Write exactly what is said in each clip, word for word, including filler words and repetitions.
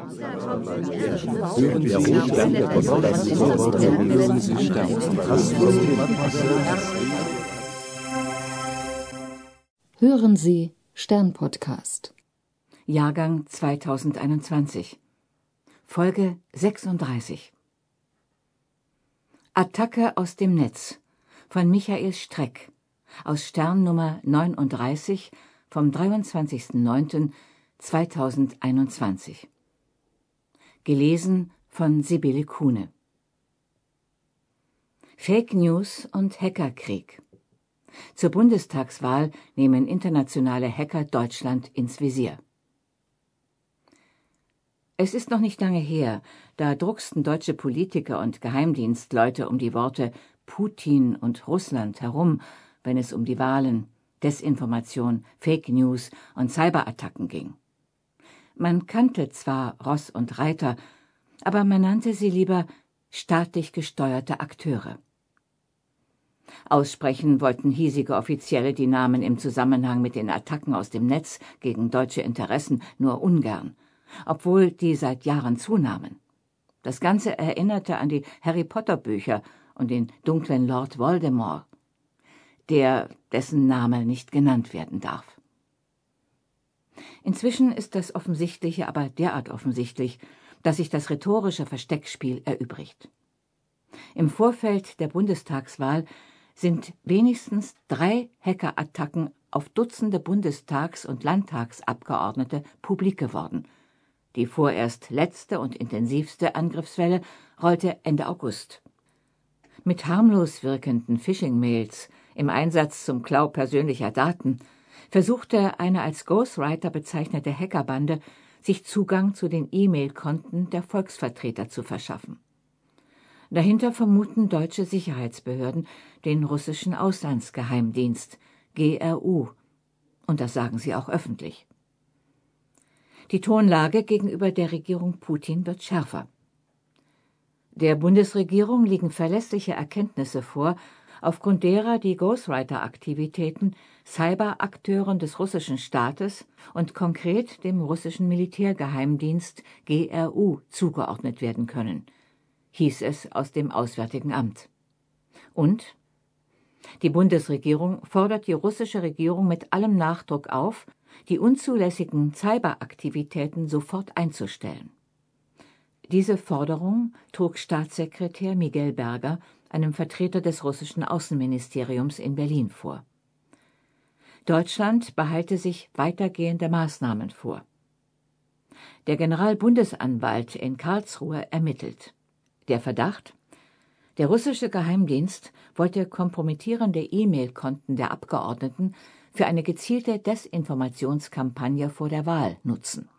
Hören Sie Stern-Podcast. Jahrgang zweitausendeinundzwanzig. Folge sechsunddreißig. Attacke aus dem Netz von Michael Streck aus Stern Nummer neununddreißig vom dreiundzwanzigsten neunten zweitausendeinundzwanzig. Gelesen von Sibylle Kuhne. Fake News und Hackerkrieg. Zur Bundestagswahl nehmen internationale Hacker Deutschland ins Visier. Es ist noch nicht lange her, da drucksten deutsche Politiker und Geheimdienstleute um die Worte Putin und Russland herum, wenn es um die Wahlen, Desinformation, Fake News und Cyberattacken ging. Man kannte zwar Ross und Reiter, aber man nannte sie lieber staatlich gesteuerte Akteure. Aussprechen wollten hiesige Offizielle die Namen im Zusammenhang mit den Attacken aus dem Netz gegen deutsche Interessen nur ungern, obwohl die seit Jahren zunahmen. Das Ganze erinnerte an die Harry-Potter-Bücher und den dunklen Lord Voldemort, der, dessen Name nicht genannt werden darf. Inzwischen ist das Offensichtliche aber derart offensichtlich, dass sich das rhetorische Versteckspiel erübrigt. Im Vorfeld der Bundestagswahl sind wenigstens drei Hackerattacken auf Dutzende Bundestags- und Landtagsabgeordnete publik geworden. Die vorerst letzte und intensivste Angriffswelle rollte Ende August. Mit harmlos wirkenden Phishing-Mails im Einsatz zum Klau persönlicher Daten versuchte eine als Ghostwriter bezeichnete Hackerbande, sich Zugang zu den E-Mail-Konten der Volksvertreter zu verschaffen. Dahinter vermuten deutsche Sicherheitsbehörden den russischen Auslandsgeheimdienst, G R U. Und das sagen sie auch öffentlich. Die Tonlage gegenüber der Regierung Putin wird schärfer. Der Bundesregierung liegen verlässliche Erkenntnisse vor, aufgrund derer die Ghostwriter-Aktivitäten Cyberakteuren des russischen Staates und konkret dem russischen Militärgeheimdienst G R U zugeordnet werden können, hieß es aus dem Auswärtigen Amt. Und die Bundesregierung fordert die russische Regierung mit allem Nachdruck auf, die unzulässigen Cyberaktivitäten sofort einzustellen. Diese Forderung trug Staatssekretär Miguel Berger einem Vertreter des russischen Außenministeriums in Berlin vor. Deutschland behalte sich weitergehende Maßnahmen vor. Der Generalbundesanwalt in Karlsruhe ermittelt. Der Verdacht: Der russische Geheimdienst wollte kompromittierende E-Mail-Konten der Abgeordneten für eine gezielte Desinformationskampagne vor der Wahl nutzen.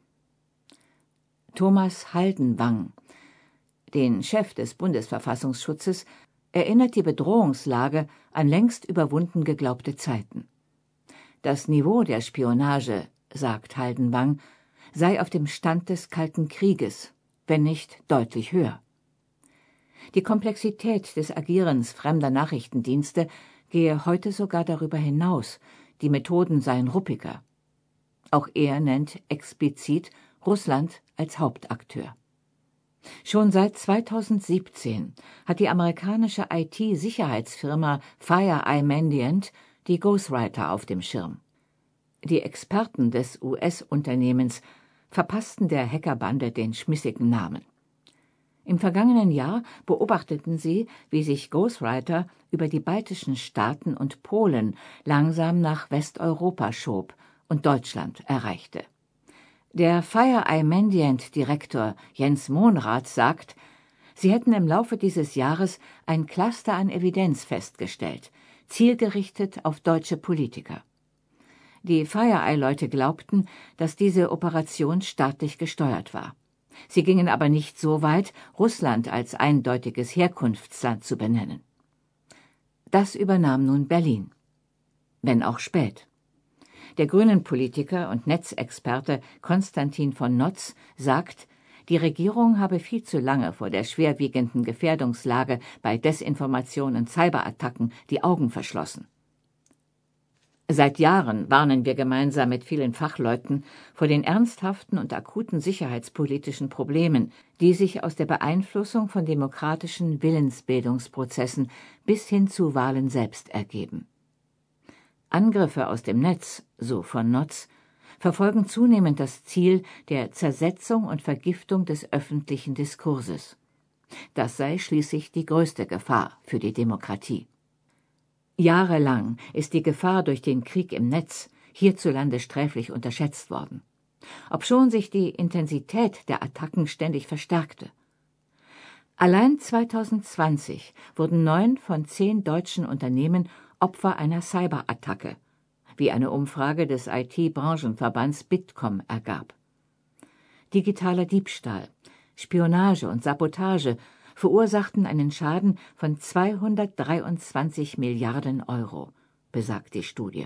Thomas Haldenwang, den Chef des Bundesverfassungsschutzes, erinnert die Bedrohungslage an längst überwunden geglaubte Zeiten. Das Niveau der Spionage, sagt Haldenwang, sei auf dem Stand des Kalten Krieges, wenn nicht deutlich höher. Die Komplexität des Agierens fremder Nachrichtendienste gehe heute sogar darüber hinaus, die Methoden seien ruppiger. Auch er nennt explizit Russland als Hauptakteur. Schon seit zweitausendsiebzehn hat die amerikanische I T-Sicherheitsfirma FireEye Mandiant die Ghostwriter auf dem Schirm. Die Experten des U S-Unternehmens verpassten der Hackerbande den schmissigen Namen. Im vergangenen Jahr beobachteten sie, wie sich Ghostwriter über die baltischen Staaten und Polen langsam nach Westeuropa schob und Deutschland erreichte. Der FireEye Mandiant-Direktor Jens Monrath sagt, sie hätten im Laufe dieses Jahres ein Cluster an Evidenz festgestellt, zielgerichtet auf deutsche Politiker. Die FireEye-Leute glaubten, dass diese Operation staatlich gesteuert war. Sie gingen aber nicht so weit, Russland als eindeutiges Herkunftsland zu benennen. Das übernahm nun Berlin. Wenn auch spät. Der Grünen-Politiker und Netzexperte Konstantin von Notz sagt, die Regierung habe viel zu lange vor der schwerwiegenden Gefährdungslage bei Desinformation und Cyberattacken die Augen verschlossen. Seit Jahren warnen wir gemeinsam mit vielen Fachleuten vor den ernsthaften und akuten sicherheitspolitischen Problemen, die sich aus der Beeinflussung von demokratischen Willensbildungsprozessen bis hin zu Wahlen selbst ergeben. Angriffe aus dem Netz, so von Notz, verfolgen zunehmend das Ziel der Zersetzung und Vergiftung des öffentlichen Diskurses. Das sei schließlich die größte Gefahr für die Demokratie. Jahrelang ist die Gefahr durch den Krieg im Netz hierzulande sträflich unterschätzt worden, obschon sich die Intensität der Attacken ständig verstärkte. Allein zweitausendzwanzig wurden neun von zehn deutschen Unternehmen Opfer einer Cyberattacke, wie eine Umfrage des I T-Branchenverbands Bitkom ergab. Digitaler Diebstahl, Spionage und Sabotage verursachten einen Schaden von zweihundertdreiundzwanzig Milliarden Euro, besagt die Studie.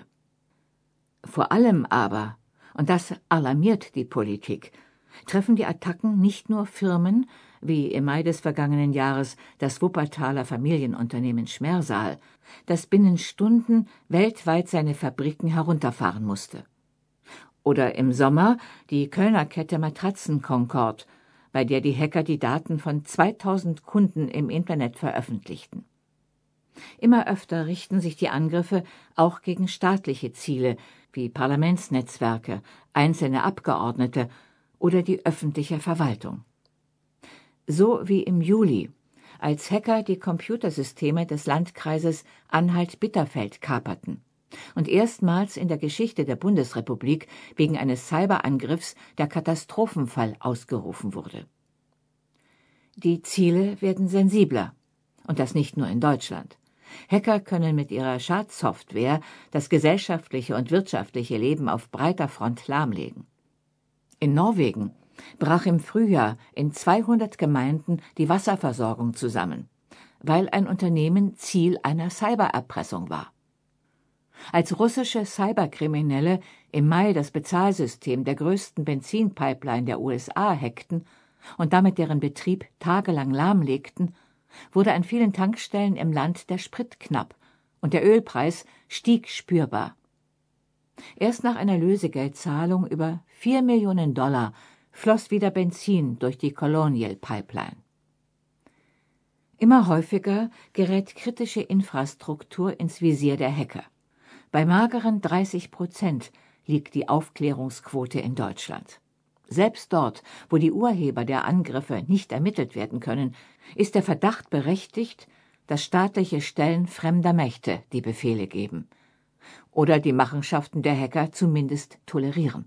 Vor allem aber, und das alarmiert die Politik, treffen die Attacken nicht nur Firmen, wie im Mai des vergangenen Jahres das Wuppertaler Familienunternehmen Schmersaal, das binnen Stunden weltweit seine Fabriken herunterfahren musste. Oder im Sommer die Kölner Kette Matratzen Concord, bei der die Hacker die Daten von zweitausend Kunden im Internet veröffentlichten. Immer öfter richten sich die Angriffe auch gegen staatliche Ziele wie Parlamentsnetzwerke, einzelne Abgeordnete oder die öffentliche Verwaltung. So wie im Juli, als Hacker die Computersysteme des Landkreises Anhalt-Bitterfeld kaperten und erstmals in der Geschichte der Bundesrepublik wegen eines Cyberangriffs der Katastrophenfall ausgerufen wurde. Die Ziele werden sensibler, und das nicht nur in Deutschland. Hacker können mit ihrer Schadsoftware das gesellschaftliche und wirtschaftliche Leben auf breiter Front lahmlegen. In Norwegen brach im Frühjahr in zweihundert Gemeinden die Wasserversorgung zusammen, weil ein Unternehmen Ziel einer Cybererpressung war. Als russische Cyberkriminelle im Mai das Bezahlsystem der größten Benzinpipeline der U S A hackten und damit deren Betrieb tagelang lahmlegten, wurde an vielen Tankstellen im Land der Sprit knapp und der Ölpreis stieg spürbar. Erst nach einer Lösegeldzahlung über vier Millionen Dollar floss wieder Benzin durch die Colonial Pipeline. Immer häufiger gerät kritische Infrastruktur ins Visier der Hacker. Bei mageren dreißig Prozent liegt die Aufklärungsquote in Deutschland. Selbst dort, wo die Urheber der Angriffe nicht ermittelt werden können, ist der Verdacht berechtigt, dass staatliche Stellen fremder Mächte die Befehle geben oder die Machenschaften der Hacker zumindest tolerieren.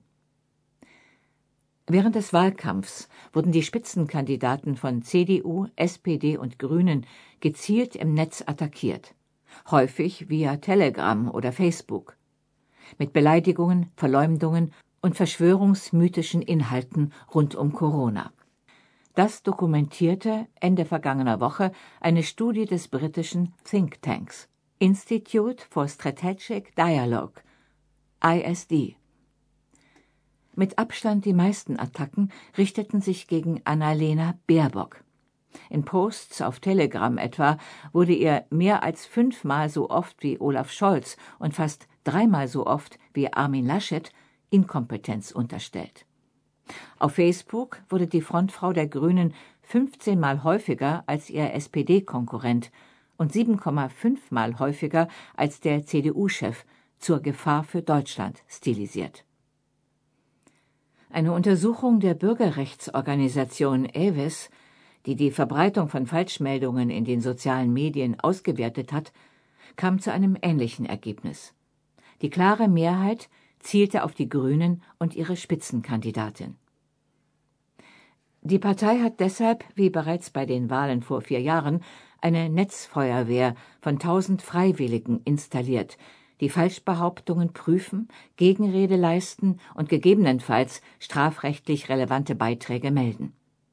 Während des Wahlkampfs wurden die Spitzenkandidaten von C D U, S P D und Grünen gezielt im Netz attackiert, häufig via Telegram oder Facebook, mit Beleidigungen, Verleumdungen und verschwörungsmythischen Inhalten rund um Corona. Das dokumentierte Ende vergangener Woche eine Studie des britischen Thinktanks Institute for Strategic Dialogue, I S D. Mit Abstand die meisten Attacken richteten sich gegen Annalena Baerbock. In Posts auf Telegram etwa wurde ihr mehr als fünfmal so oft wie Olaf Scholz und fast dreimal so oft wie Armin Laschet Inkompetenz unterstellt. Auf Facebook wurde die Frontfrau der Grünen fünfzehnmal häufiger als ihr S P D-Konkurrent und sieben Komma fünf Mal häufiger als der C D U-Chef zur Gefahr für Deutschland stilisiert. Eine Untersuchung der Bürgerrechtsorganisation EWES, die die Verbreitung von Falschmeldungen in den sozialen Medien ausgewertet hat, kam zu einem ähnlichen Ergebnis. Die klare Mehrheit zielte auf die Grünen und ihre Spitzenkandidatin. Die Partei hat deshalb, wie bereits bei den Wahlen vor vier Jahren, eine Netzfeuerwehr von tausend Freiwilligen installiert, die Falschbehauptungen prüfen, Gegenrede leisten und gegebenenfalls strafrechtlich relevante Beiträge melden.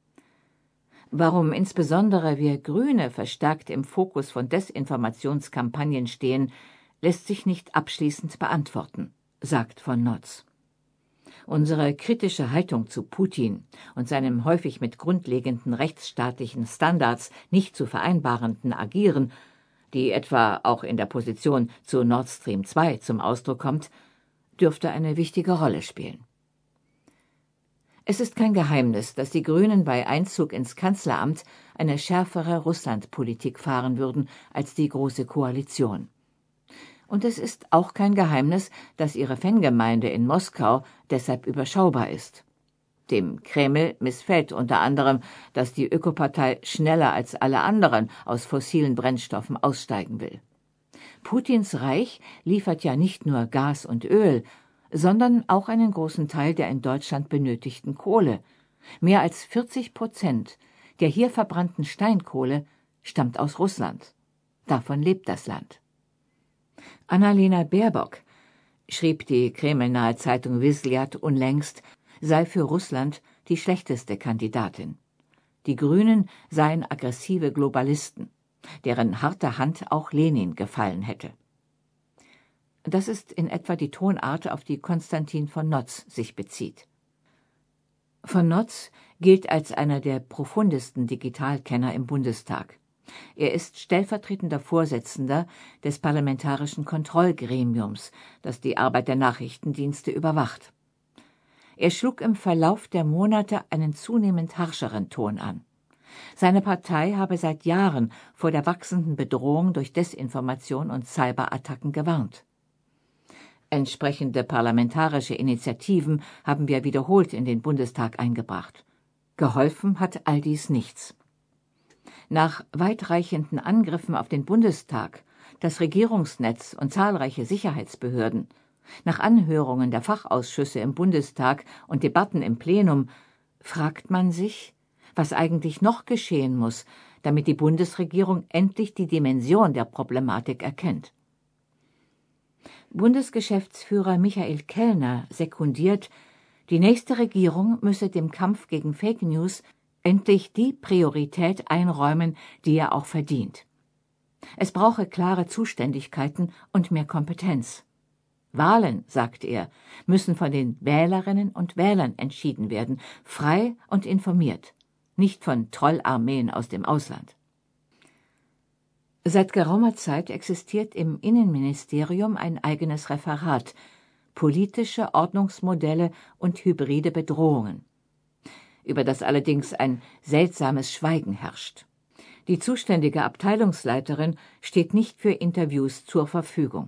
Warum insbesondere wir Grüne verstärkt im Fokus von Desinformationskampagnen stehen, lässt sich nicht abschließend beantworten, sagt von Notz. Unsere kritische Haltung zu Putin und seinem häufig mit grundlegenden rechtsstaatlichen Standards nicht zu vereinbarenden Agieren die etwa auch in der Position zu Nord Stream zwei zum Ausdruck kommt, dürfte eine wichtige Rolle spielen. Es ist kein Geheimnis, dass die Grünen bei Einzug ins Kanzleramt eine schärfere Russlandpolitik fahren würden als die Große Koalition. Und es ist auch kein Geheimnis, dass ihre Fangemeinde in Moskau deshalb überschaubar ist. Dem Kreml missfällt unter anderem, dass die Ökopartei schneller als alle anderen aus fossilen Brennstoffen aussteigen will. Putins Reich liefert ja nicht nur Gas und Öl, sondern auch einen großen Teil der in Deutschland benötigten Kohle. Mehr als vierzig Prozent der hier verbrannten Steinkohle stammt aus Russland. Davon lebt das Land. Annalena Baerbock, schrieb die kremlnahe Zeitung Vyslyat unlängst, sei für Russland die schlechteste Kandidatin. Die Grünen seien aggressive Globalisten, deren harte Hand auch Lenin gefallen hätte. Das ist in etwa die Tonart, auf die Konstantin von Notz sich bezieht. Von Notz gilt als einer der profundesten Digitalkenner im Bundestag. Er ist stellvertretender Vorsitzender des Parlamentarischen Kontrollgremiums, das die Arbeit der Nachrichtendienste überwacht. Er schlug im Verlauf der Monate einen zunehmend harscheren Ton an. Seine Partei habe seit Jahren vor der wachsenden Bedrohung durch Desinformation und Cyberattacken gewarnt. Entsprechende parlamentarische Initiativen haben wir wiederholt in den Bundestag eingebracht. Geholfen hat all dies nichts. Nach weitreichenden Angriffen auf den Bundestag, das Regierungsnetz und zahlreiche Sicherheitsbehörden, nach Anhörungen der Fachausschüsse im Bundestag und Debatten im Plenum, fragt man sich, was eigentlich noch geschehen muss, damit die Bundesregierung endlich die Dimension der Problematik erkennt. Bundesgeschäftsführer Michael Kellner sekundiert, die nächste Regierung müsse dem Kampf gegen Fake News endlich die Priorität einräumen, die er auch verdient. Es brauche klare Zuständigkeiten und mehr Kompetenz. Wahlen, sagt er, müssen von den Wählerinnen und Wählern entschieden werden, frei und informiert, nicht von Trollarmeen aus dem Ausland. Seit geraumer Zeit existiert im Innenministerium ein eigenes Referat, politische Ordnungsmodelle und hybride Bedrohungen, über das allerdings ein seltsames Schweigen herrscht. Die zuständige Abteilungsleiterin steht nicht für Interviews zur Verfügung.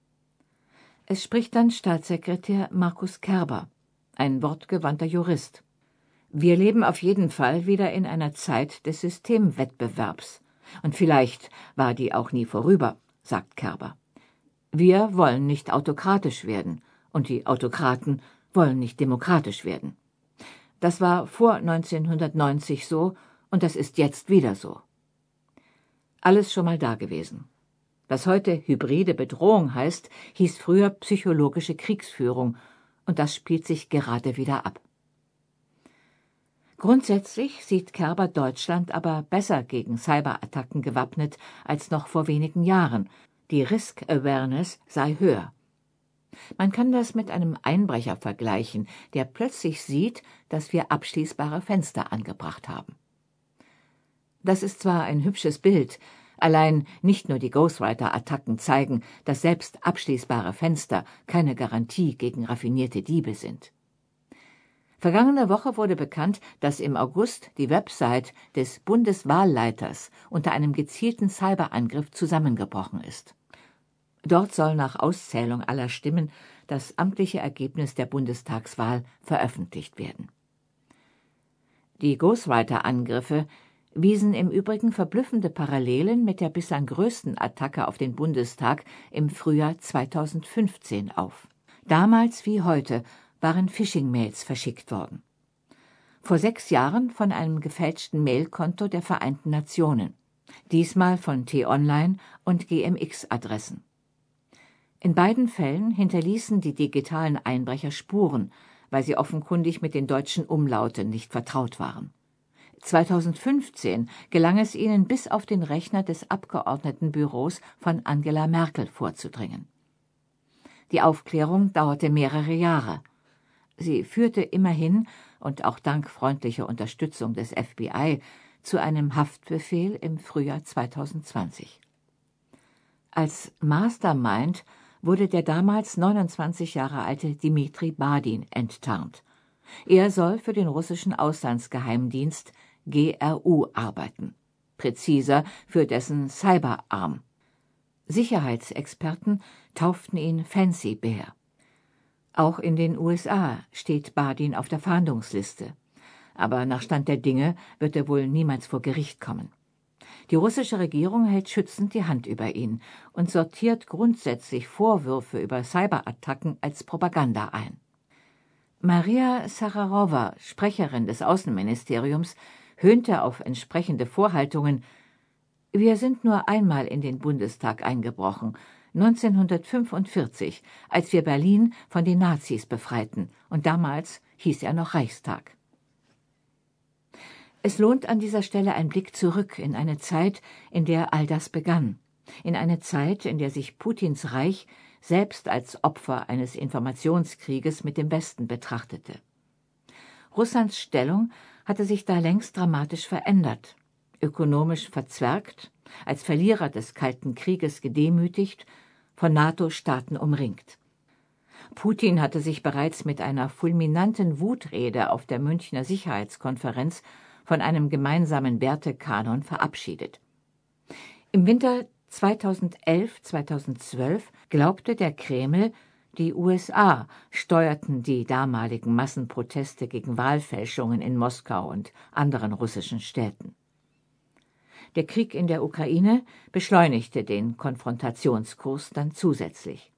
Es spricht dann Staatssekretär Markus Kerber, ein wortgewandter Jurist. Wir leben auf jeden Fall wieder in einer Zeit des Systemwettbewerbs. Und vielleicht war die auch nie vorüber, sagt Kerber. Wir wollen nicht autokratisch werden, und die Autokraten wollen nicht demokratisch werden. Das war vor neunzehnhundertneunzig so, und das ist jetzt wieder so. Alles schon mal dagewesen. Was heute hybride Bedrohung heißt, hieß früher psychologische Kriegsführung, und das spielt sich gerade wieder ab. Grundsätzlich sieht Kerber Deutschland aber besser gegen Cyberattacken gewappnet als noch vor wenigen Jahren. Die Risk Awareness sei höher. Man kann das mit einem Einbrecher vergleichen, der plötzlich sieht, dass wir abschließbare Fenster angebracht haben. Das ist zwar ein hübsches Bild, allein nicht nur die Ghostwriter-Attacken zeigen, dass selbst abschließbare Fenster keine Garantie gegen raffinierte Diebe sind. Vergangene Woche wurde bekannt, dass im August die Website des Bundeswahlleiters unter einem gezielten Cyberangriff zusammengebrochen ist. Dort soll nach Auszählung aller Stimmen das amtliche Ergebnis der Bundestagswahl veröffentlicht werden. Die Ghostwriter-Angriffe wiesen im Übrigen verblüffende Parallelen mit der bislang größten Attacke auf den Bundestag im Frühjahr zweitausendfünfzehn auf. Damals wie heute waren Phishing-Mails verschickt worden. Vor sechs Jahren von einem gefälschten Mailkonto der Vereinten Nationen, diesmal von T-Online und G M X-Adressen. In beiden Fällen hinterließen die digitalen Einbrecher Spuren, weil sie offenkundig mit den deutschen Umlauten nicht vertraut waren. zweitausendfünfzehn gelang es ihnen, bis auf den Rechner des Abgeordnetenbüros von Angela Merkel vorzudringen. Die Aufklärung dauerte mehrere Jahre. Sie führte immerhin, und auch dank freundlicher Unterstützung des F B I, zu einem Haftbefehl im Frühjahr zweitausendzwanzig. Als Mastermind wurde der damals neunundzwanzig Jahre alte Dmitri Badin enttarnt. Er soll für den russischen Auslandsgeheimdienst G R U arbeiten, präziser für dessen Cyberarm. Sicherheitsexperten tauften ihn Fancy Bear. Auch in den U S A steht Badin auf der Fahndungsliste. Aber nach Stand der Dinge wird er wohl niemals vor Gericht kommen. Die russische Regierung hält schützend die Hand über ihn und sortiert grundsätzlich Vorwürfe über Cyberattacken als Propaganda ein. Maria Sacharowa, Sprecherin des Außenministeriums, höhnte auf entsprechende Vorhaltungen: Wir sind nur einmal in den Bundestag eingebrochen, neunzehnhundertfünfundvierzig, als wir Berlin von den Nazis befreiten, und damals hieß er noch Reichstag. Es lohnt an dieser Stelle ein Blick zurück in eine Zeit, in der all das begann, in eine Zeit, in der sich Putins Reich selbst als Opfer eines Informationskrieges mit dem Westen betrachtete. Russlands Stellung hatte sich da längst dramatisch verändert, ökonomisch verzwergt, als Verlierer des Kalten Krieges gedemütigt, von NATO-Staaten umringt. Putin hatte sich bereits mit einer fulminanten Wutrede auf der Münchner Sicherheitskonferenz von einem gemeinsamen Wertekanon verabschiedet. Im Winter zweitausendelf zweitausendzwölf glaubte der Kreml, die U S A steuerten die damaligen Massenproteste gegen Wahlfälschungen in Moskau und anderen russischen Städten. Der Krieg in der Ukraine beschleunigte den Konfrontationskurs dann zusätzlich.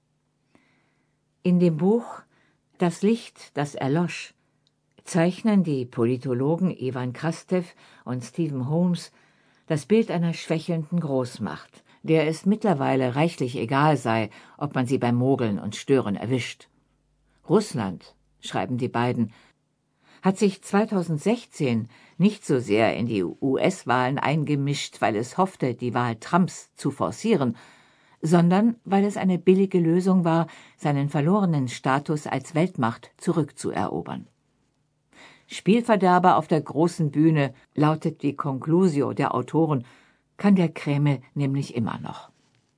In dem Buch »Das Licht, das erlosch« zeichnen die Politologen Ivan Krastev und Stephen Holmes das Bild einer schwächelnden Großmacht, der es mittlerweile reichlich egal sei, ob man sie beim Mogeln und Stören erwischt. Russland, schreiben die beiden, hat sich zweitausendsechzehn nicht so sehr in die U S-Wahlen eingemischt, weil es hoffte, die Wahl Trumps zu forcieren, sondern weil es eine billige Lösung war, seinen verlorenen Status als Weltmacht zurückzuerobern. Spielverderber auf der großen Bühne, lautet die Conclusio der Autoren, kann der Kreml nämlich immer noch.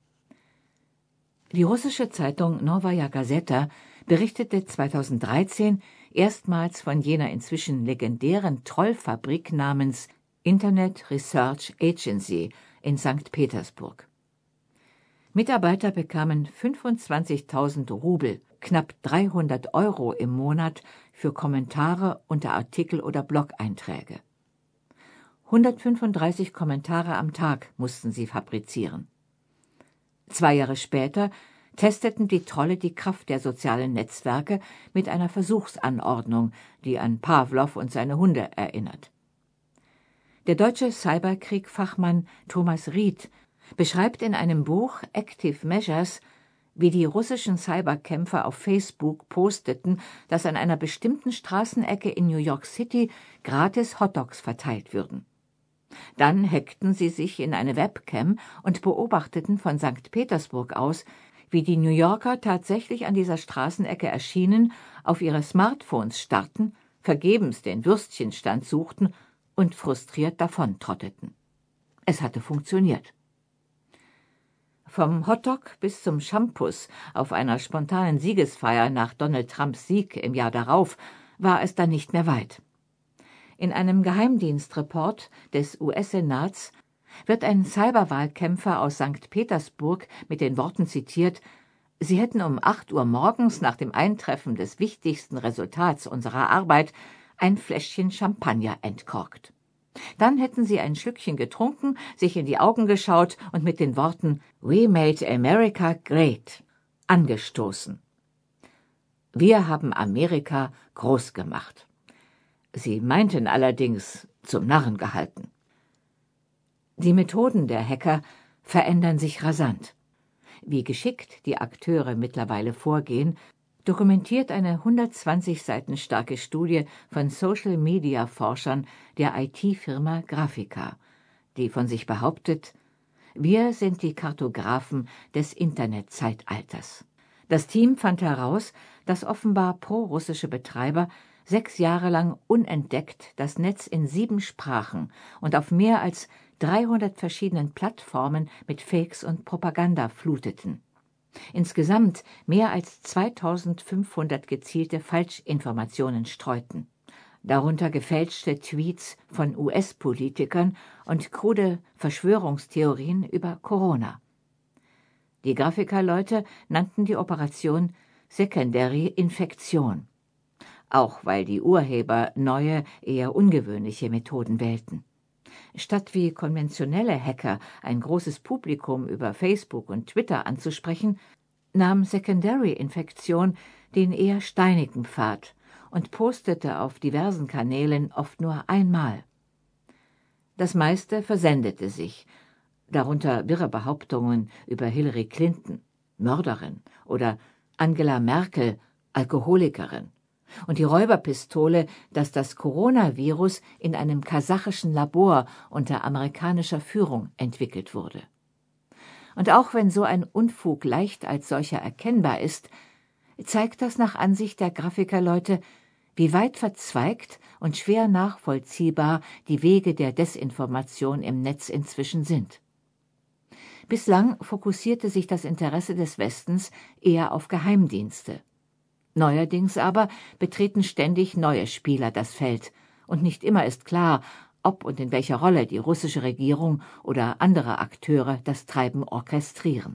Die russische Zeitung Novaja Gazeta berichtete zweitausenddreizehn erstmals von jener inzwischen legendären Trollfabrik namens Internet Research Agency in Sankt Petersburg. Mitarbeiter bekamen fünfundzwanzigtausend Rubel, knapp dreihundert Euro im Monat für Kommentare unter Artikel oder Blog-Einträge. hundertfünfunddreißig Kommentare am Tag mussten sie fabrizieren. Zwei Jahre später testeten die Trolle die Kraft der sozialen Netzwerke mit einer Versuchsanordnung, die an Pawlow und seine Hunde erinnert. Der deutsche Cyberkrieg-Fachmann Thomas Ried beschreibt in einem Buch Active Measures, wie die russischen Cyberkämpfer auf Facebook posteten, dass an einer bestimmten Straßenecke in New York City gratis Hotdogs verteilt würden. Dann hackten sie sich in eine Webcam und beobachteten von Sankt Petersburg aus, wie die New Yorker tatsächlich an dieser Straßenecke erschienen, auf ihre Smartphones starrten, vergebens den Würstchenstand suchten und frustriert davontrotteten. Es hatte funktioniert. Vom Hotdog bis zum Shampoos auf einer spontanen Siegesfeier nach Donald Trumps Sieg im Jahr darauf war es dann nicht mehr weit. In einem Geheimdienstreport des U S-Senats wird ein Cyberwahlkämpfer aus Sankt Petersburg mit den Worten zitiert: Sie hätten um acht Uhr morgens nach dem Eintreffen des wichtigsten Resultats unserer Arbeit ein Fläschchen Champagner entkorkt. Dann hätten sie ein Schlückchen getrunken, sich in die Augen geschaut und mit den Worten »We made America great« angestoßen. Wir haben Amerika groß gemacht. Sie meinten allerdings zum Narren gehalten. Die Methoden der Hacker verändern sich rasant. Wie geschickt die Akteure mittlerweile vorgehen, dokumentiert eine hundertzwanzig Seiten starke Studie von Social-Media-Forschern der I T-Firma Grafika, die von sich behauptet, wir sind die Kartografen des Internetzeitalters. Das Team fand heraus, dass offenbar prorussische Betreiber sechs Jahre lang unentdeckt das Netz in sieben Sprachen und auf mehr als dreihundert verschiedenen Plattformen mit Fakes und Propaganda fluteten. Insgesamt mehr als zweitausendfünfhundert gezielte Falschinformationen streuten, darunter gefälschte Tweets von U S-Politikern und krude Verschwörungstheorien über Corona. Die Grafikerleute nannten die Operation Secondary Infektion, auch weil die Urheber neue, eher ungewöhnliche Methoden wählten. Statt wie konventionelle Hacker ein großes Publikum über Facebook und Twitter anzusprechen, nahm Secondary Infektion den eher steinigen Pfad und postete auf diversen Kanälen oft nur einmal. Das meiste versendete sich, darunter wirre Behauptungen über Hillary Clinton, Mörderin, oder Angela Merkel, Alkoholikerin, und die Räuberpistole, dass das Coronavirus in einem kasachischen Labor unter amerikanischer Führung entwickelt wurde. Und auch wenn so ein Unfug leicht als solcher erkennbar ist, zeigt das nach Ansicht der Grafikerleute, wie weit verzweigt und schwer nachvollziehbar die Wege der Desinformation im Netz inzwischen sind. Bislang fokussierte sich das Interesse des Westens eher auf Geheimdienste. Neuerdings aber betreten ständig neue Spieler das Feld, und nicht immer ist klar, ob und in welcher Rolle die russische Regierung oder andere Akteure das Treiben orchestrieren.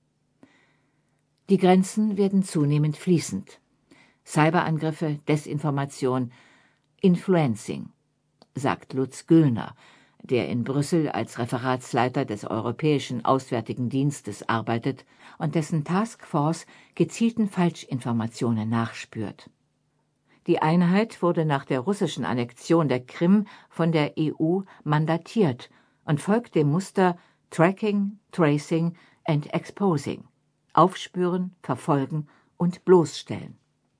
Die Grenzen werden zunehmend fließend. Cyberangriffe, Desinformation, Influencing, sagt Lutz Göllner, der in Brüssel als Referatsleiter des Europäischen Auswärtigen Dienstes arbeitet und dessen Taskforce gezielten Falschinformationen nachspürt. Die Einheit wurde nach der russischen Annexion der Krim von der E U mandatiert und folgt dem Muster Tracking, Tracing and Exposing, aufspüren, verfolgen und bloßstellen.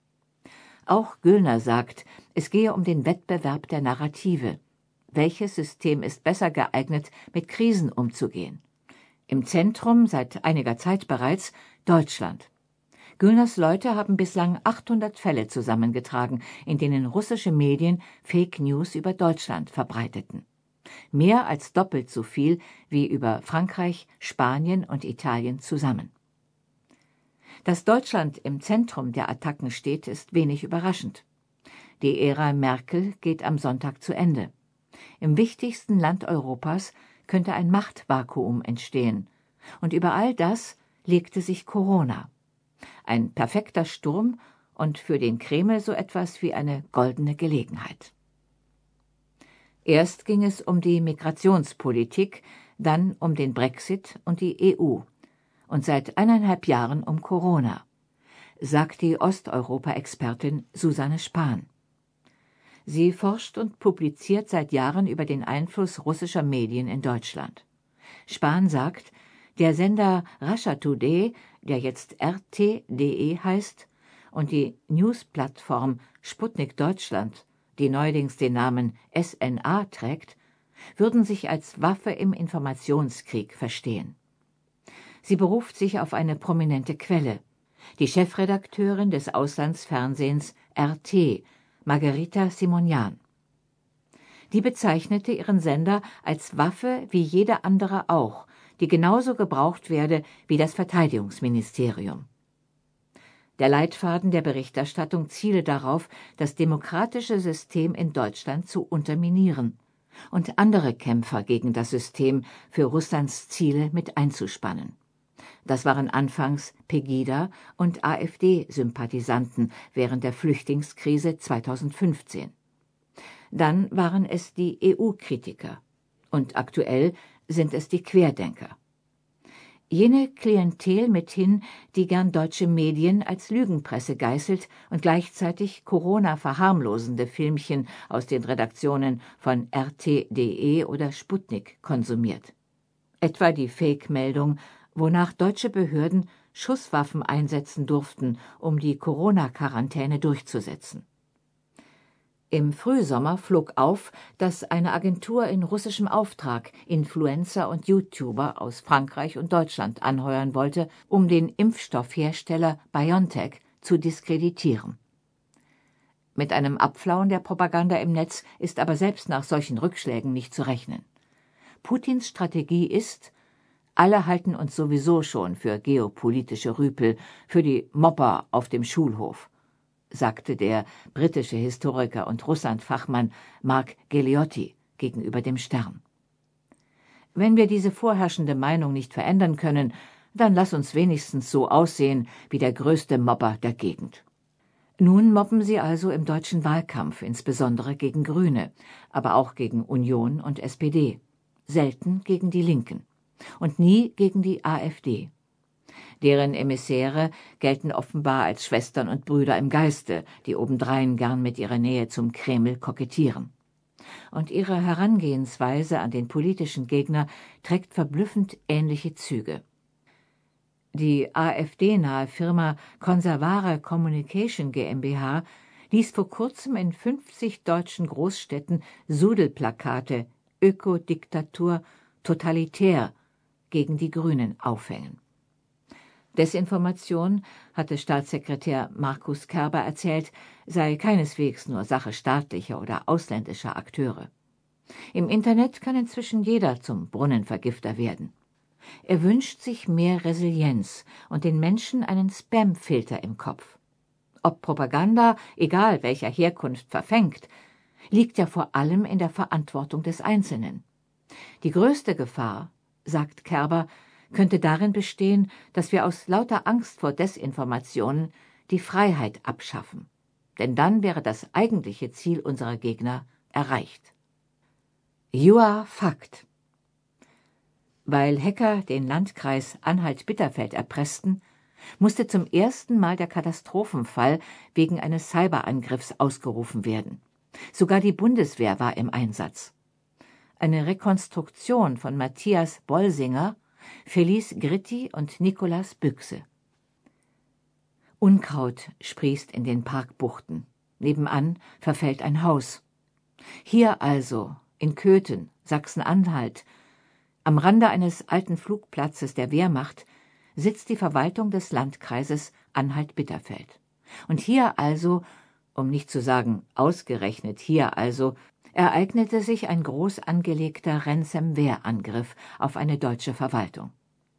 Auch Göllner sagt, es gehe um den Wettbewerb der Narrative. Welches System ist besser geeignet, mit Krisen umzugehen? Im Zentrum seit einiger Zeit bereits Deutschland. Göllners Leute haben bislang achthundert Fälle zusammengetragen, in denen russische Medien Fake News über Deutschland verbreiteten. Mehr als doppelt so viel wie über Frankreich, Spanien und Italien zusammen. Dass Deutschland im Zentrum der Attacken steht, ist wenig überraschend. Die Ära Merkel geht am Sonntag zu Ende. Im wichtigsten Land Europas könnte ein Machtvakuum entstehen. Und über all das legte sich Corona. Ein perfekter Sturm und für den Kreml so etwas wie eine goldene Gelegenheit. Erst ging es um die Migrationspolitik, dann um den Brexit und die E U und seit eineinhalb Jahren um Corona, sagt die Osteuropa-Expertin Susanne Spahn. Sie forscht und publiziert seit Jahren über den Einfluss russischer Medien in Deutschland. Spahn sagt, der Sender Russia Today, der jetzt R T punkt D E heißt, und die News-Plattform Sputnik Deutschland, die neuerdings den Namen S N A trägt, würden sich als Waffe im Informationskrieg verstehen. Sie beruft sich auf eine prominente Quelle, die Chefredakteurin des Auslandsfernsehens R T, Margherita Simonian. Die bezeichnete ihren Sender als Waffe wie jede andere auch, die genauso gebraucht werde wie das Verteidigungsministerium. Der Leitfaden der Berichterstattung ziele darauf, das demokratische System in Deutschland zu unterminieren und andere Kämpfer gegen das System für Russlands Ziele mit einzuspannen. Das waren anfangs Pegida- und AfD-Sympathisanten während der Flüchtlingskrise zweitausendfünfzehn. Dann waren es die E U-Kritiker und aktuell sind es die Querdenker. Jene Klientel mithin, die gern deutsche Medien als Lügenpresse geißelt und gleichzeitig Corona-verharmlosende Filmchen aus den Redaktionen von R T punkt D E oder Sputnik konsumiert. Etwa die Fake-Meldung, wonach deutsche Behörden Schusswaffen einsetzen durften, um die Corona-Quarantäne durchzusetzen. Im Frühsommer flog auf, dass eine Agentur in russischem Auftrag Influencer und YouTuber aus Frankreich und Deutschland anheuern wollte, um den Impfstoffhersteller BioNTech zu diskreditieren. Mit einem Abflauen der Propaganda im Netz ist aber selbst nach solchen Rückschlägen nicht zu rechnen. Putins Strategie ist: Alle halten uns sowieso schon für geopolitische Rüpel, für die Mobber auf dem Schulhof, sagte der britische Historiker und Russlandfachmann Mark Galeotti gegenüber dem Stern. Wenn wir diese vorherrschende Meinung nicht verändern können, dann lass uns wenigstens so aussehen wie der größte Mobber der Gegend. Nun mobben sie also im deutschen Wahlkampf, insbesondere gegen Grüne, aber auch gegen Union und S P D, selten gegen die Linken und nie gegen die AfD. Deren Emissäre gelten offenbar als Schwestern und Brüder im Geiste, die obendrein gern mit ihrer Nähe zum Kreml kokettieren. Und ihre Herangehensweise an den politischen Gegner trägt verblüffend ähnliche Züge. Die AfD-nahe Firma Conservare Communication GmbH ließ vor kurzem in fünfzig deutschen Großstädten Sudelplakate Ökodiktatur, totalitär gegen die Grünen aufhängen. Desinformation, hatte Staatssekretär Markus Kerber erzählt, sei keineswegs nur Sache staatlicher oder ausländischer Akteure. Im Internet kann inzwischen jeder zum Brunnenvergifter werden. Er wünscht sich mehr Resilienz und den Menschen einen Spam-Filter im Kopf. Ob Propaganda, egal welcher Herkunft, verfängt, liegt ja vor allem in der Verantwortung des Einzelnen. Die größte Gefahr, sagt Kerber, könnte darin bestehen, dass wir aus lauter Angst vor Desinformationen die Freiheit abschaffen. Denn dann wäre das eigentliche Ziel unserer Gegner erreicht. Jura Fakt. Weil Hacker den Landkreis Anhalt-Bitterfeld erpressten, musste zum ersten Mal der Katastrophenfall wegen eines Cyberangriffs ausgerufen werden. Sogar die Bundeswehr war im Einsatz. Eine Rekonstruktion von Matthias Bolsinger, Felice Gritti und Nicolas Büchse. Unkraut sprießt in den Parkbuchten. Nebenan verfällt ein Haus. Hier also, in Köthen, Sachsen-Anhalt, am Rande eines alten Flugplatzes der Wehrmacht, sitzt die Verwaltung des Landkreises Anhalt-Bitterfeld. Und hier also, um nicht zu sagen ausgerechnet hier also, ereignete sich ein groß angelegter Ransomware-Angriff auf eine deutsche Verwaltung.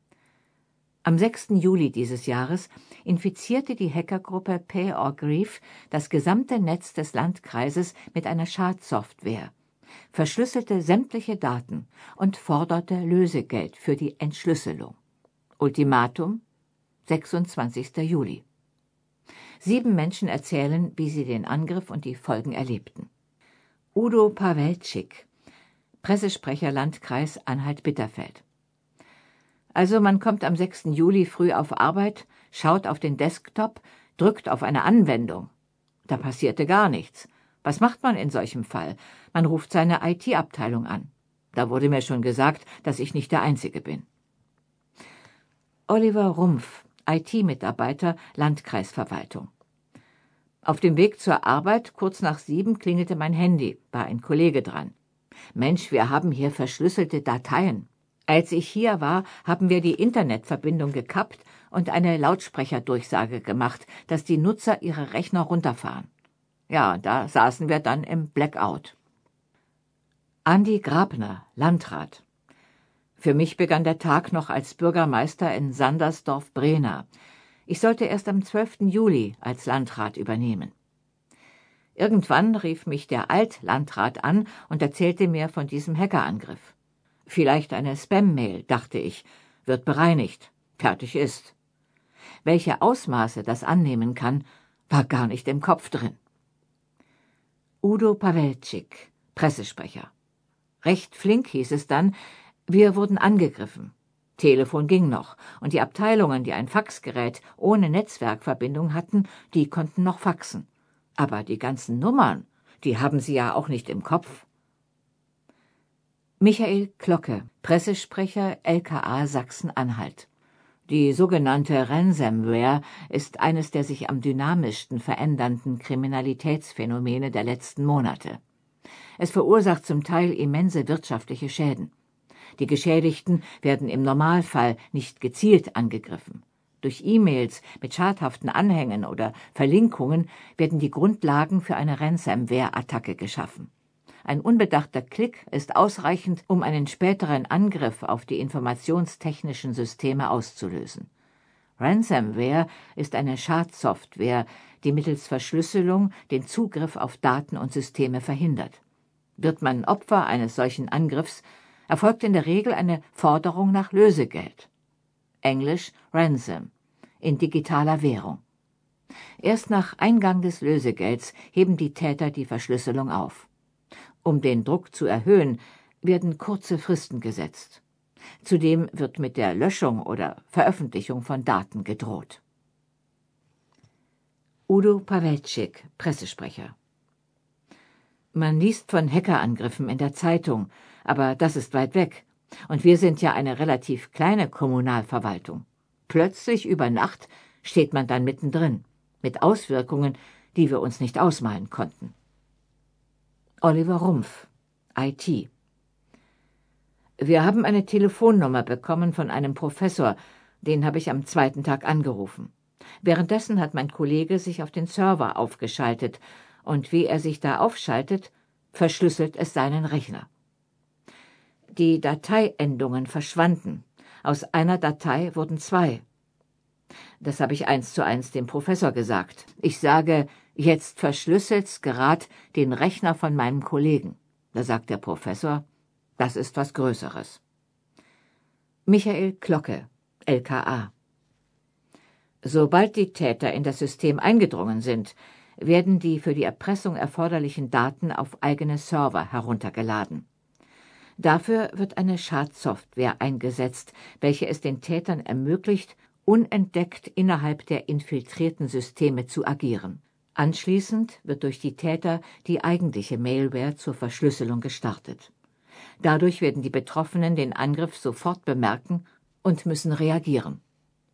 Am sechsten Juli dieses Jahres infizierte die Hackergruppe PayOrGrief das gesamte Netz des Landkreises mit einer Schadsoftware, verschlüsselte sämtliche Daten und forderte Lösegeld für die Entschlüsselung. Ultimatum: sechsundzwanzigster Juli. Sieben Menschen erzählen, wie sie den Angriff und die Folgen erlebten. Udo Pawelczyk, Pressesprecher Landkreis Anhalt-Bitterfeld. Also man kommt am sechsten Juli früh auf Arbeit, schaut auf den Desktop, drückt auf eine Anwendung. Da passierte gar nichts. Was macht man in solchem Fall? Man ruft seine I T-Abteilung an. Da wurde mir schon gesagt, dass ich nicht der Einzige bin. Oliver Rumpf, I T-Mitarbeiter, Landkreisverwaltung. Auf dem Weg zur Arbeit, kurz nach sieben, klingelte mein Handy, war ein Kollege dran. Mensch, wir haben hier verschlüsselte Dateien. Als ich hier war, haben wir die Internetverbindung gekappt und eine Lautsprecherdurchsage gemacht, dass die Nutzer ihre Rechner runterfahren. Ja, da saßen wir dann im Blackout. Andi Grabner, Landrat. Für mich begann der Tag noch als Bürgermeister in Sandersdorf-Brehna. Ich sollte erst am zwölften Juli als Landrat übernehmen. Irgendwann rief mich der Altlandrat an und erzählte mir von diesem Hackerangriff. Vielleicht eine Spam-Mail, dachte ich, wird bereinigt, fertig ist. Welche Ausmaße das annehmen kann, war gar nicht im Kopf drin. Udo Pawelczyk, Pressesprecher. Recht flink hieß es dann, wir wurden angegriffen. Telefon ging noch, und die Abteilungen, die ein Faxgerät ohne Netzwerkverbindung hatten, die konnten noch faxen. Aber die ganzen Nummern, die haben sie ja auch nicht im Kopf. Michael Klocke, Pressesprecher L K A Sachsen-Anhalt. Die sogenannte Ransomware ist eines der sich am dynamischsten verändernden Kriminalitätsphänomene der letzten Monate. Es verursacht zum Teil immense wirtschaftliche Schäden. Die Geschädigten werden im Normalfall nicht gezielt angegriffen. Durch E-Mails mit schadhaften Anhängen oder Verlinkungen werden die Grundlagen für eine Ransomware-Attacke geschaffen. Ein unbedachter Klick ist ausreichend, um einen späteren Angriff auf die informationstechnischen Systeme auszulösen. Ransomware ist eine Schadsoftware, die mittels Verschlüsselung den Zugriff auf Daten und Systeme verhindert. Wird man Opfer eines solchen Angriffs, erfolgt in der Regel eine Forderung nach Lösegeld. Englisch Ransom, in digitaler Währung. Erst nach Eingang des Lösegelds heben die Täter die Verschlüsselung auf. Um den Druck zu erhöhen, werden kurze Fristen gesetzt. Zudem wird mit der Löschung oder Veröffentlichung von Daten gedroht. Udo Pawelczyk, Pressesprecher. Man liest von Hackerangriffen in der Zeitung, aber das ist weit weg. Und wir sind ja eine relativ kleine Kommunalverwaltung. Plötzlich über Nacht steht man dann mittendrin, mit Auswirkungen, die wir uns nicht ausmalen konnten. Oliver Rumpf, I T. Wir haben eine Telefonnummer bekommen von einem Professor, den habe ich am zweiten Tag angerufen. Währenddessen hat mein Kollege sich auf den Server aufgeschaltet, und wie er sich da aufschaltet, verschlüsselt es seinen Rechner. Die Dateiendungen verschwanden. Aus einer Datei wurden zwei. Das habe ich eins zu eins dem Professor gesagt. Ich sage, jetzt verschlüsselt's gerad den Rechner von meinem Kollegen. Da sagt der Professor, das ist was Größeres. Michael Klocke, L K A. Sobald die Täter in das System eingedrungen sind, werden die für die Erpressung erforderlichen Daten auf eigene Server heruntergeladen. Dafür wird eine Schadsoftware eingesetzt, welche es den Tätern ermöglicht, unentdeckt innerhalb der infiltrierten Systeme zu agieren. Anschließend wird durch die Täter die eigentliche Malware zur Verschlüsselung gestartet. Dadurch werden die Betroffenen den Angriff sofort bemerken und müssen reagieren.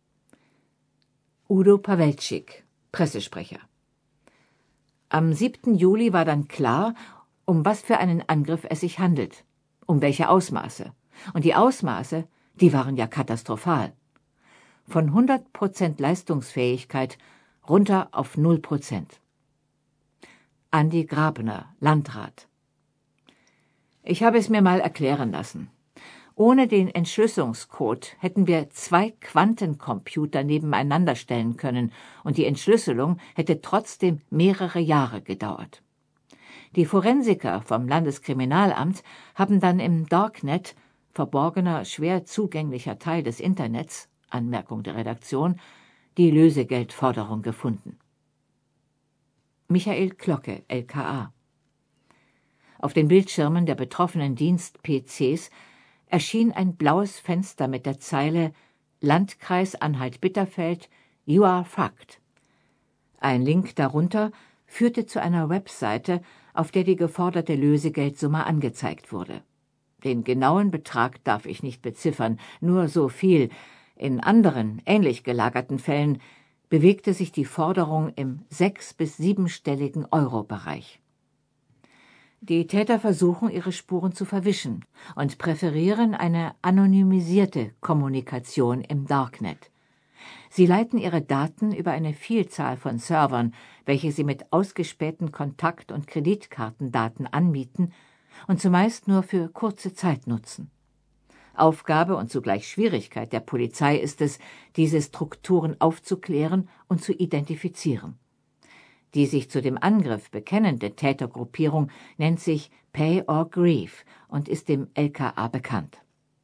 Udo Pawelczyk, Pressesprecher. Am siebten Juli war dann klar, um was für einen Angriff es sich handelt, um welche Ausmaße. Und die Ausmaße, die waren ja katastrophal. Von hundert Prozent Leistungsfähigkeit runter auf null Prozent. Andi Grabner, Landrat. Ich habe es mir mal erklären lassen. Ohne den Entschlüsselungscode hätten wir zwei Quantencomputer nebeneinander stellen können und die Entschlüsselung hätte trotzdem mehrere Jahre gedauert. Die Forensiker vom Landeskriminalamt haben dann im Darknet, verborgener, schwer zugänglicher Teil des Internets, Anmerkung der Redaktion, die Lösegeldforderung gefunden. Michael Klocke, L K A. Auf den Bildschirmen der betroffenen Dienst-P Cs erschien ein blaues Fenster mit der Zeile Landkreis Anhalt-Bitterfeld, you are fucked. Ein Link darunter führte zu einer Webseite, auf der die geforderte Lösegeldsumme angezeigt wurde. Den genauen Betrag darf ich nicht beziffern, nur so viel. In anderen, ähnlich gelagerten Fällen bewegte sich die Forderung im sechs- bis siebenstelligen Euro-Bereich. Die Täter versuchen, ihre Spuren zu verwischen und präferieren eine anonymisierte Kommunikation im Darknet. Sie leiten ihre Daten über eine Vielzahl von Servern, welche sie mit ausgespähten Kontakt- und Kreditkartendaten anmieten und zumeist nur für kurze Zeit nutzen. Aufgabe und zugleich Schwierigkeit der Polizei ist es, diese Strukturen aufzuklären und zu identifizieren. Die sich zu dem Angriff bekennende Tätergruppierung nennt sich Pay or Grieve und ist dem L K A bekannt.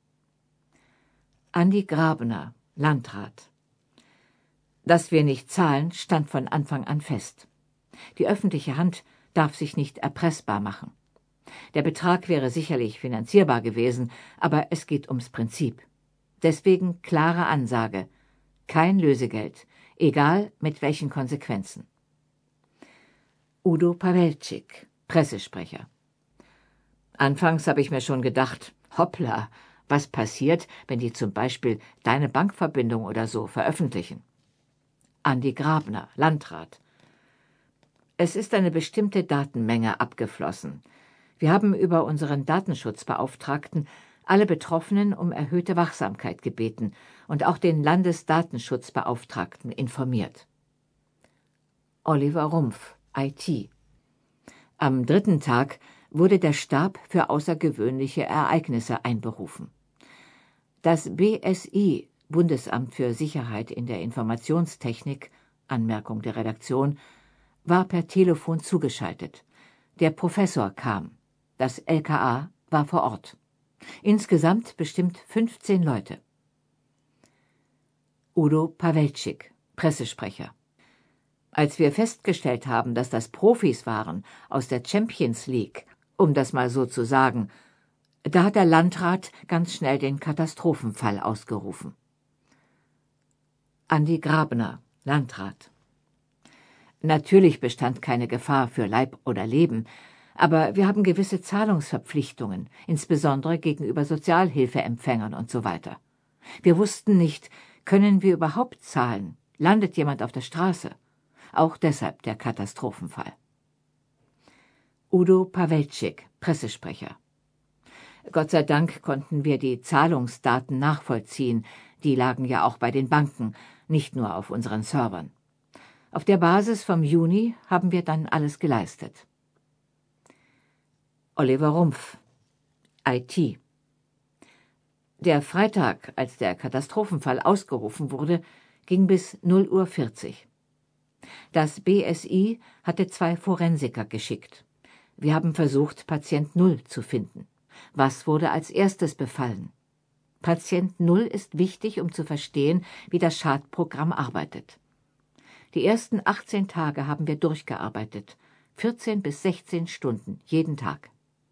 Andi Grabner, Landrat. Dass wir nicht zahlen, stand von Anfang an fest. Die öffentliche Hand darf sich nicht erpressbar machen. Der Betrag wäre sicherlich finanzierbar gewesen, aber es geht ums Prinzip. Deswegen klare Ansage: kein Lösegeld, egal mit welchen Konsequenzen. Udo Pawelczyk, Pressesprecher. Anfangs habe ich mir schon gedacht, hoppla, was passiert, wenn die zum Beispiel deine Bankverbindung oder so veröffentlichen? Andi Grabner, Landrat. Es ist eine bestimmte Datenmenge abgeflossen. Wir haben über unseren Datenschutzbeauftragten alle Betroffenen um erhöhte Wachsamkeit gebeten und auch den Landesdatenschutzbeauftragten informiert. Oliver Rumpf, I T. Am dritten Tag wurde der Stab für außergewöhnliche Ereignisse einberufen. Das B S I, Bundesamt für Sicherheit in der Informationstechnik, Anmerkung der Redaktion, war per Telefon zugeschaltet. Der Professor kam. Das L K A war vor Ort. Insgesamt bestimmt fünfzehn Leute. Udo Pawelczyk, Pressesprecher. Als wir festgestellt haben, dass das Profis waren aus der Champions League, um das mal so zu sagen, da hat der Landrat ganz schnell den Katastrophenfall ausgerufen. Andi Grabner, Landrat. Natürlich bestand keine Gefahr für Leib oder Leben, aber wir haben gewisse Zahlungsverpflichtungen, insbesondere gegenüber Sozialhilfeempfängern und so weiter. Wir wussten nicht, können wir überhaupt zahlen? Landet jemand auf der Straße? Auch deshalb der Katastrophenfall. Udo Pawelczyk, Pressesprecher. Gott sei Dank konnten wir die Zahlungsdaten nachvollziehen, die lagen ja auch bei den Banken, nicht nur auf unseren Servern. Auf der Basis vom Juni haben wir dann alles geleistet. Oliver Rumpf, I T. Der Freitag, als der Katastrophenfall ausgerufen wurde, ging bis null Uhr vierzig. Das B S I hatte zwei Forensiker geschickt. Wir haben versucht, Patient Null zu finden. Was wurde als erstes befallen? Patient Null ist wichtig, um zu verstehen, wie das Schadprogramm arbeitet. Die ersten achtzehn Tage haben wir durchgearbeitet, vierzehn bis sechzehn Stunden jeden Tag.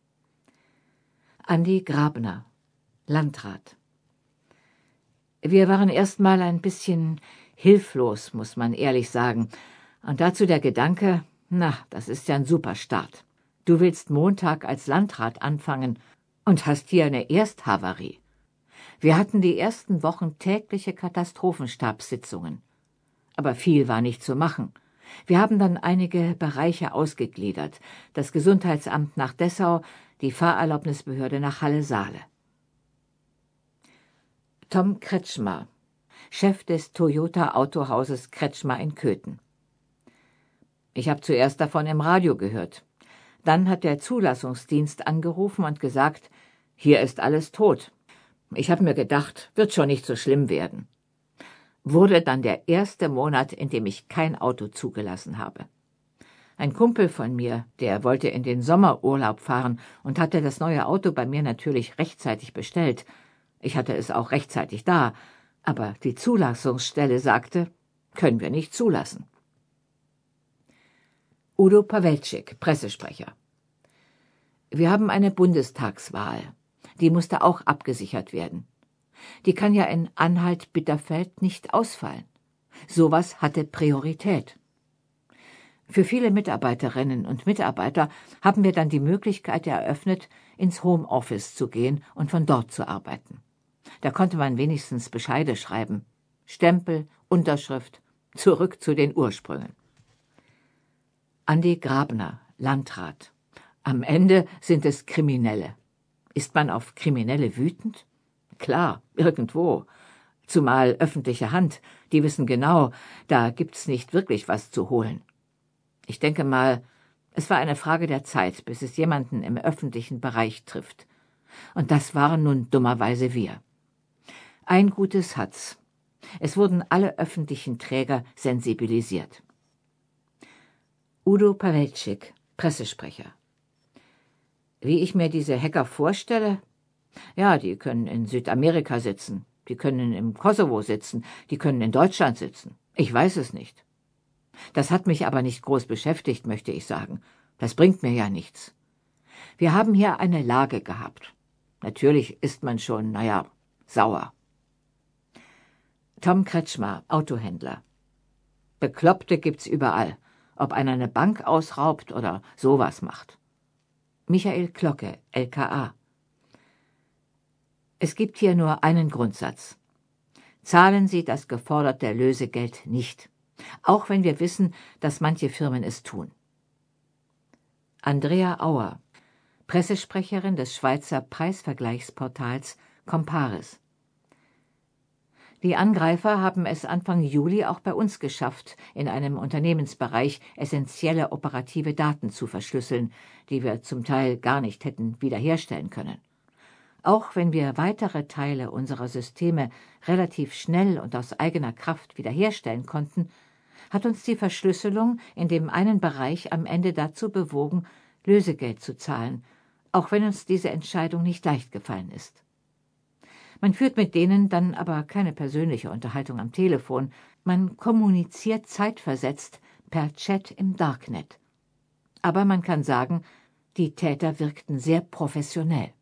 Andi Grabner, Landrat. Wir waren erst mal ein bisschen hilflos, muss man ehrlich sagen. Und dazu der Gedanke, na, das ist ja ein super Start. Du willst Montag als Landrat anfangen und hast hier eine Ersthavarie. Wir hatten die ersten Wochen tägliche Katastrophenstabssitzungen. Aber viel war nicht zu machen. Wir haben dann einige Bereiche ausgegliedert. Das Gesundheitsamt nach Dessau, die Fahrerlaubnisbehörde nach Halle-Saale. Tom Kretschmer, Chef des Toyota-Autohauses Kretschmer in Köthen. Ich habe zuerst davon im Radio gehört. Dann hat der Zulassungsdienst angerufen und gesagt, hier ist alles tot. Ich habe mir gedacht, wird schon nicht so schlimm werden. Wurde dann der erste Monat, in dem ich kein Auto zugelassen habe. Ein Kumpel von mir, der wollte in den Sommerurlaub fahren und hatte das neue Auto bei mir natürlich rechtzeitig bestellt. Ich hatte es auch rechtzeitig da, aber die Zulassungsstelle sagte, können wir nicht zulassen. Udo Pawelczyk, Pressesprecher. Wir haben eine Bundestagswahl. Die musste auch abgesichert werden. Die kann ja in Anhalt-Bitterfeld nicht ausfallen. Sowas hatte Priorität. Für viele Mitarbeiterinnen und Mitarbeiter haben wir dann die Möglichkeit eröffnet, ins Homeoffice zu gehen und von dort zu arbeiten. Da konnte man wenigstens Bescheide schreiben. Stempel, Unterschrift, zurück zu den Ursprüngen. Andi Grabner, Landrat. Am Ende sind es Kriminelle. Ist man auf Kriminelle wütend? Klar, irgendwo. Zumal öffentliche Hand, die wissen genau, da gibt's nicht wirklich was zu holen. Ich denke mal, es war eine Frage der Zeit, bis es jemanden im öffentlichen Bereich trifft. Und das waren nun dummerweise wir. Ein Gutes hat's. Es wurden alle öffentlichen Träger sensibilisiert. Udo Pawelczyk, Pressesprecher. Wie ich mir diese Hacker vorstelle? Ja, die können in Südamerika sitzen, die können im Kosovo sitzen, die können in Deutschland sitzen. Ich weiß es nicht. Das hat mich aber nicht groß beschäftigt, möchte ich sagen. Das bringt mir ja nichts. Wir haben hier eine Lage gehabt. Natürlich ist man schon, naja, sauer. Tom Kretschmer, Autohändler. Bekloppte gibt's überall, ob einer eine Bank ausraubt oder sowas macht. Michael Klocke, L K A. Es gibt hier nur einen Grundsatz. Zahlen Sie das geforderte Lösegeld nicht, auch wenn wir wissen, dass manche Firmen es tun. Andrea Auer, Pressesprecherin des Schweizer Preisvergleichsportals Comparis. Die Angreifer haben es Anfang Juli auch bei uns geschafft, in einem Unternehmensbereich essentielle operative Daten zu verschlüsseln, die wir zum Teil gar nicht hätten wiederherstellen können. Auch wenn wir weitere Teile unserer Systeme relativ schnell und aus eigener Kraft wiederherstellen konnten, hat uns die Verschlüsselung in dem einen Bereich am Ende dazu bewogen, Lösegeld zu zahlen, auch wenn uns diese Entscheidung nicht leicht gefallen ist. Man führt mit denen dann aber keine persönliche Unterhaltung am Telefon, man kommuniziert zeitversetzt per Chat im Darknet. Aber man kann sagen, die Täter wirkten sehr professionell.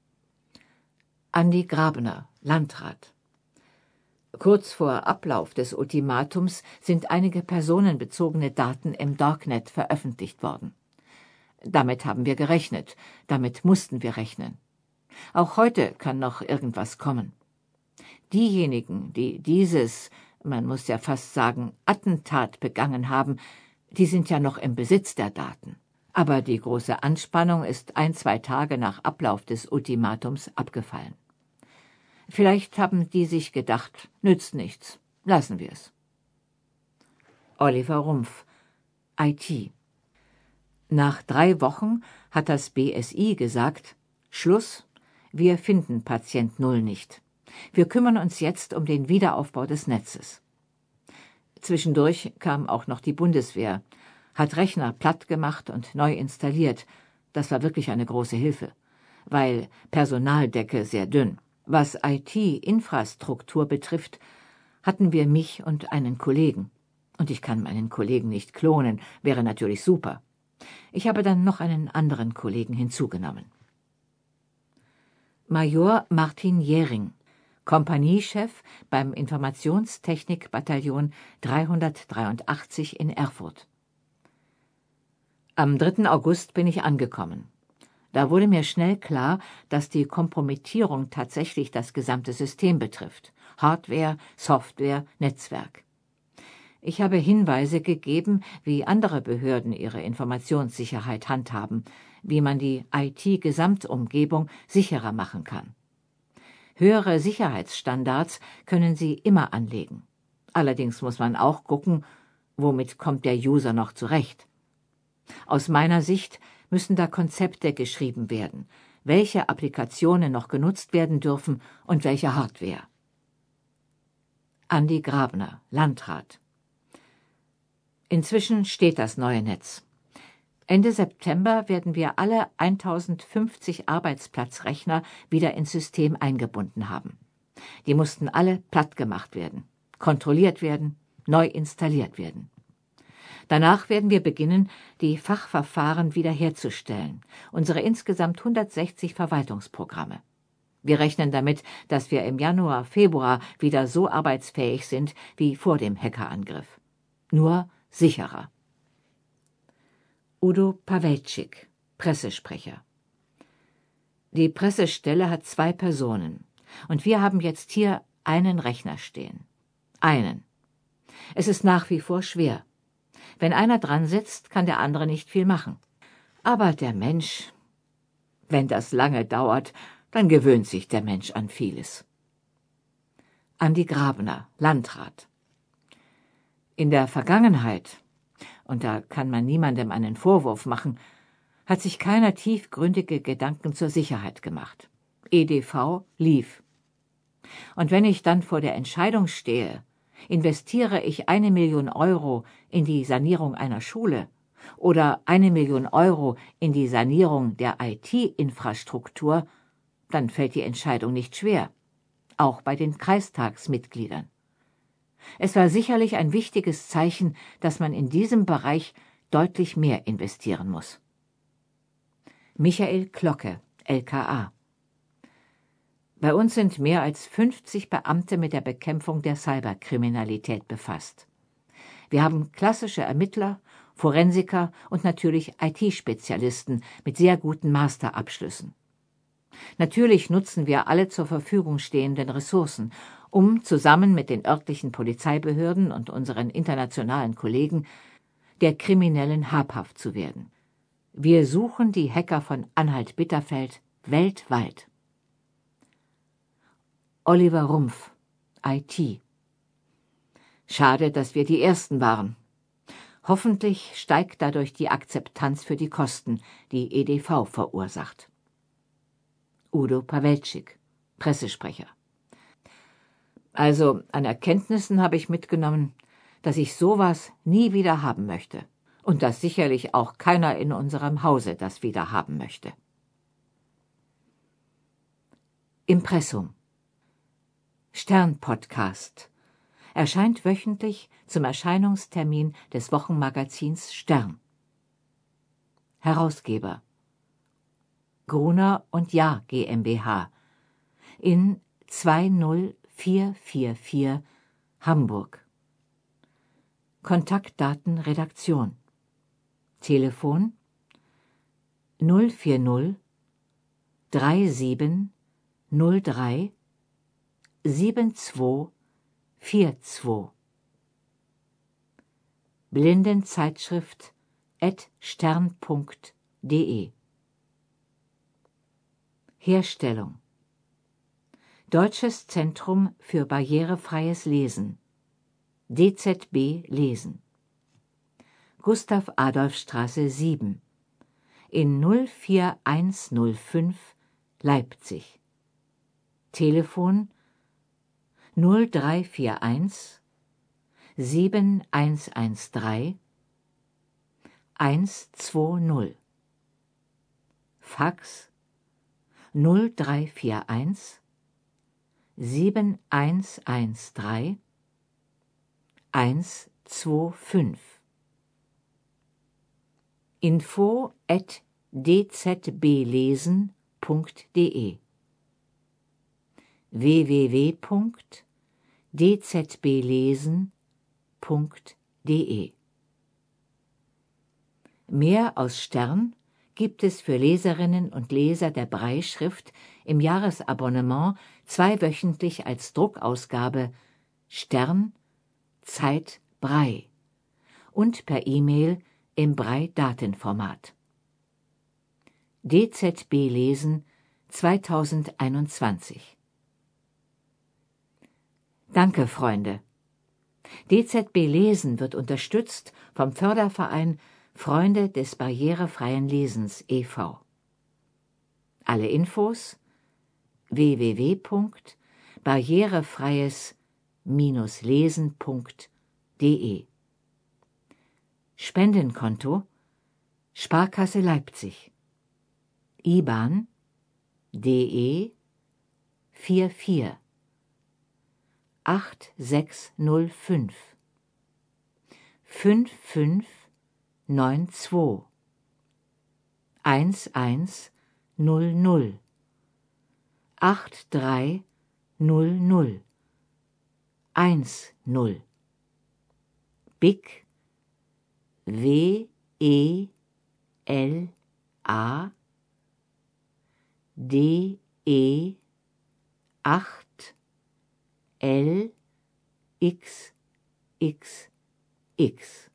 Andi Grabner, Landrat. Kurz vor Ablauf des Ultimatums sind einige personenbezogene Daten im Darknet veröffentlicht worden. Damit haben wir gerechnet, damit mussten wir rechnen. Auch heute kann noch irgendwas kommen. Diejenigen, die dieses, man muss ja fast sagen, Attentat begangen haben, die sind ja noch im Besitz der Daten. Aber die große Anspannung ist ein, zwei Tage nach Ablauf des Ultimatums abgefallen. Vielleicht haben die sich gedacht, nützt nichts, lassen wir es. Oliver Rumpf, I T. Nach drei Wochen hat das B S I gesagt, Schluss, wir finden Patient Null nicht. Wir kümmern uns jetzt um den Wiederaufbau des Netzes. Zwischendurch kam auch noch die Bundeswehr, hat Rechner platt gemacht und neu installiert. Das war wirklich eine große Hilfe, weil Personaldecke sehr dünn. Was I T-Infrastruktur betrifft, hatten wir mich und einen Kollegen. Und ich kann meinen Kollegen nicht klonen, wäre natürlich super. Ich habe dann noch einen anderen Kollegen hinzugenommen. Major Martin Jähring, Kompaniechef beim Informationstechnik-Bataillon dreihundertdreiundachtzig in Erfurt. Am dritten August bin ich angekommen. Da wurde mir schnell klar, dass die Kompromittierung tatsächlich das gesamte System betrifft. Hardware, Software, Netzwerk. Ich habe Hinweise gegeben, wie andere Behörden ihre Informationssicherheit handhaben, wie man die I T-Gesamtumgebung sicherer machen kann. Höhere Sicherheitsstandards können Sie immer anlegen. Allerdings muss man auch gucken, womit kommt der User noch zurecht. Aus meiner Sicht müssen da Konzepte geschrieben werden, welche Applikationen noch genutzt werden dürfen und welche Hardware. Andi Grabner, Landrat. Inzwischen steht das neue Netz. Ende September werden wir alle tausendfünfzig Arbeitsplatzrechner wieder ins System eingebunden haben. Die mussten alle platt gemacht werden, kontrolliert werden, neu installiert werden. Danach werden wir beginnen, die Fachverfahren wiederherzustellen, unsere insgesamt hundertsechzig Verwaltungsprogramme. Wir rechnen damit, dass wir im Januar, Februar wieder so arbeitsfähig sind wie vor dem Hackerangriff. Nur sicherer. Udo Pawelczyk, Pressesprecher. Die Pressestelle hat zwei Personen, und wir haben jetzt hier einen Rechner stehen. Einen. Es ist nach wie vor schwer. Wenn einer dran sitzt, kann der andere nicht viel machen. Aber der Mensch, wenn das lange dauert, dann gewöhnt sich der Mensch an vieles. Andi Grabner, Landrat. In der Vergangenheit, und da kann man niemandem einen Vorwurf machen, hat sich keiner tiefgründige Gedanken zur Sicherheit gemacht. E D V lief. Und wenn ich dann vor der Entscheidung stehe, investiere ich eine Million Euro in die Sanierung einer Schule oder eine Million Euro in die Sanierung der I T-Infrastruktur, dann fällt die Entscheidung nicht schwer, auch bei den Kreistagsmitgliedern. Es war sicherlich ein wichtiges Zeichen, dass man in diesem Bereich deutlich mehr investieren muss. Michael Klocke, L K A. Bei uns sind mehr als fünfzig Beamte mit der Bekämpfung der Cyberkriminalität befasst. Wir haben klassische Ermittler, Forensiker und natürlich I T-Spezialisten mit sehr guten Masterabschlüssen. Natürlich nutzen wir alle zur Verfügung stehenden Ressourcen, um zusammen mit den örtlichen Polizeibehörden und unseren internationalen Kollegen der Kriminellen habhaft zu werden. Wir suchen die Hacker von Anhalt-Bitterfeld weltweit. Oliver Rumpf, I T. Schade, dass wir die Ersten waren. Hoffentlich steigt dadurch die Akzeptanz für die Kosten, die E D V verursacht. Udo Pawelczyk, Pressesprecher. Also an Erkenntnissen habe ich mitgenommen, dass ich sowas nie wieder haben möchte und dass sicherlich auch keiner in unserem Hause das wieder haben möchte. Impressum. Stern-Podcast erscheint wöchentlich zum Erscheinungstermin des Wochenmagazins Stern. Herausgeber Gruner und Jahr GmbH in zwei null vier vier vier Hamburg. Kontaktdaten Redaktion. Telefon null vier null drei sieben null drei sieben zwei vier zwei. Blindenzeitschrift at stern punkt de. Herstellung Deutsches Zentrum für barrierefreies Lesen D Z B Lesen Gustav-Adolf-Straße sieben in null vier eins null fünf Leipzig. Telefon null drei vier eins sieben eins eins drei eins zwei null. Fax null drei vier eins sieben eins eins drei eins zwei fünf. Info at d z b lesen punkt de w w w punkt d z b lesen punkt de. Mehr aus Stern gibt es für Leserinnen und Leser der Brailleschrift im Jahresabonnement zweiwöchentlich als Druckausgabe Stern, Zeit, Braille und per E-Mail im Braille-Datenformat. D Z B Lesen zweitausendeinundzwanzig. Danke, Freunde. D Z B Lesen wird unterstützt vom Förderverein Freunde des barrierefreien Lesens e V Alle Infos w w w punkt barrierefreies lesen punkt de. Spendenkonto Sparkasse Leipzig I B A N D E vier vier acht sechs null fünf fünf fünf neun zwei eins eins null null acht drei null null eins null. B I C W E L A D E acht L X X X